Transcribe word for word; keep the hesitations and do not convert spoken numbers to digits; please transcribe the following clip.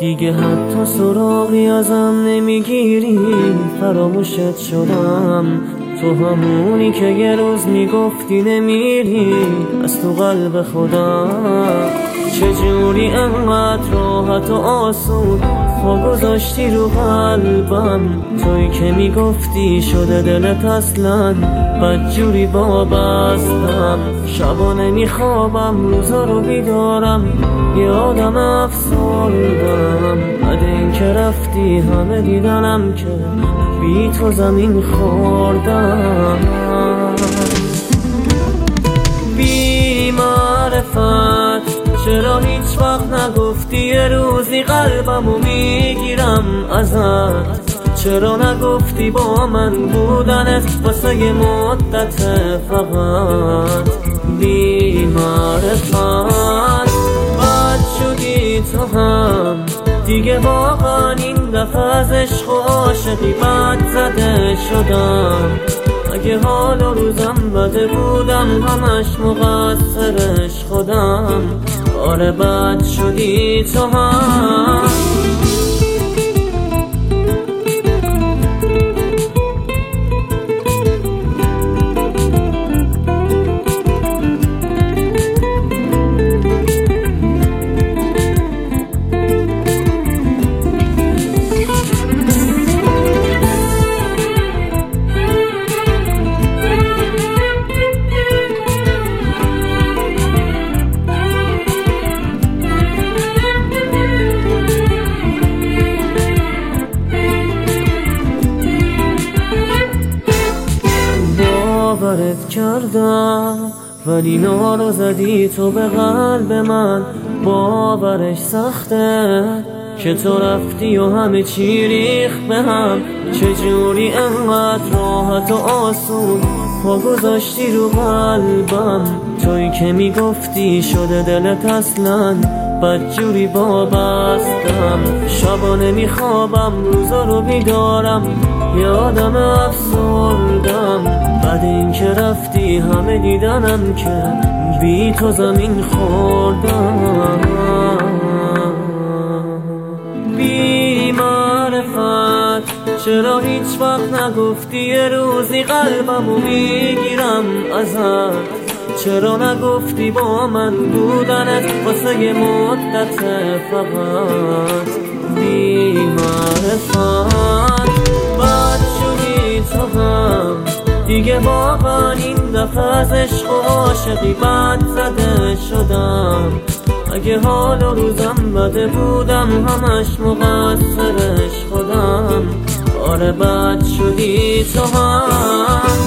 دیگه حتی سراغی ازم نمیگیری، فراموشت شدم. تو همونی که یه روز میگفتی نمیری از تو قلب خودم. چجوری انقدر راحت و آسون پا گذاشتی رو قلبم؟ توی که میگفتی شده دلت اصلا بدجوری وابستم. شبا نمیخوابم روزا رو بیدارم، یه آدم افسردم. بعد این که رفتی همه دیدنم که بی تو زمین خوردم. بی معرفت چرا هیچ وقت نگفتی یه روزی قلبمو میگیرم ازت؟ چرا نگفتی با من بودنت واسه یه مدت فقط؟ بی معرفت بد شدی تو هم دیگه، واقعا این دفعه از عشق و عاشقی بد زده شدم. اگه حال و روزم بده بودم همش مقصرش خودم. آره بد شدی تو هم. باورت کردم ولی نارو زدی تو به قلب من. باورش سخته که تو رفتی و همه چی ریخت به هم. چجوری انقدر راحت و آسون پا گذاشتی رو قلبم؟ توی که میگفتی شده دلت اصلا بدجوری وابستم. شبا نمیخوابم روزا رو بیدارم، یه آدم افسردم. بعد این که رفتی همه دیدنم که بی تو زمین خوردم. بی معرفت چرا هیچ وقت نگفتی یه روزی قلبمو میگیرم ازت؟ چرا نگفتی با من بودنت واسه یه مدت فقط؟ بی معرفت بد شدی تو هم دیگه، واقعا این دفعه از عشق و عاشقی بد زده شدم. اگه حال و روزم بده بودم همش مقصرش خودم. آره بد شدی تو هم.